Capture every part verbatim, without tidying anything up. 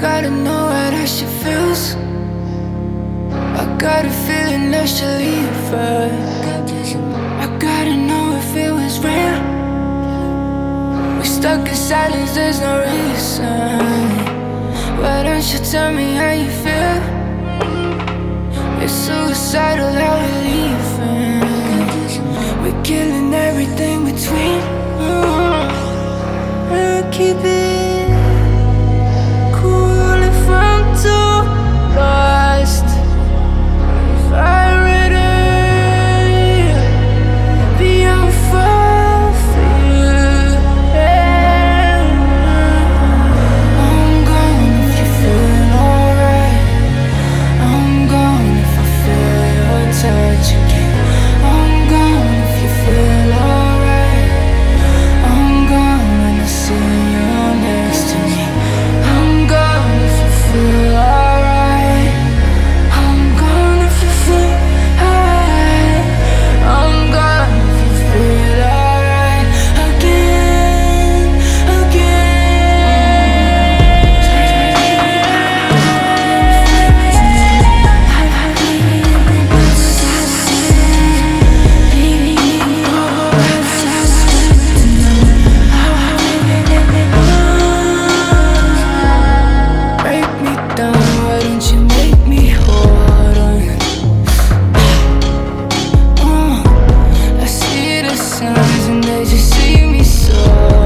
gotta know how that shit feels. I got a feeling that should leave her. I gotta know if it was real. We stuck in silence, there's no reason. Why don't you tell me how you feel? It's suicidal how we're leaving. We're killing everything between. I'll keep it cool if I'm too lost. If I return, be on fire for you. Yeah. I'm gone if you feel alright. I'm gone if I feel your touch again. I'm gone if you feel alright. I'm gone when I see you next to me. I'm gone if you feel alright. I'm gone if you feel alright. I'm gone if you feel alright. Again, break me down, why don't you make me hold on? Uh, I see the signs and they just see me so.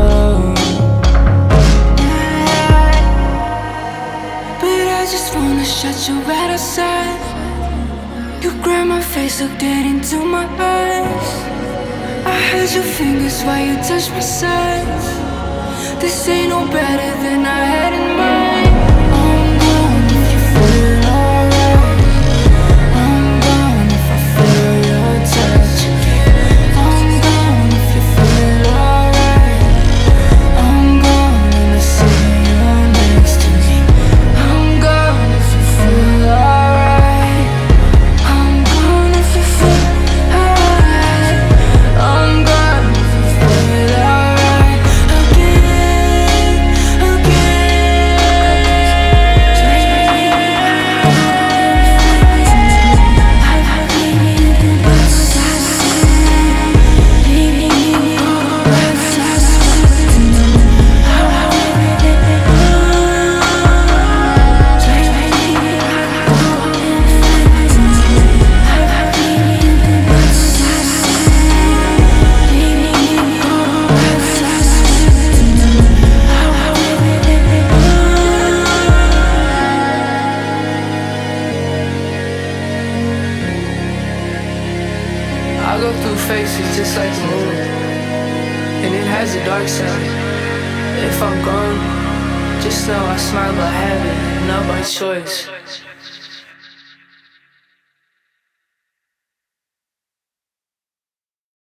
But I just wanna shut you right outside. You grab my face, looked dead into my eyes. I held your fingers while you touched my sides. This ain't no better than I had in mind. I'm gone if you feel alright. I'm gone if I feel your touch again. I'm gone if you feel alright. I'm gone when I see you next to me. I'm gone if you feel alright. I'm gone if you feel alright. I'm gone if you feel alright. Again, I go through phases just like the moon, and it has a dark side. If I'm gone, just know I smile by habit, not by choice.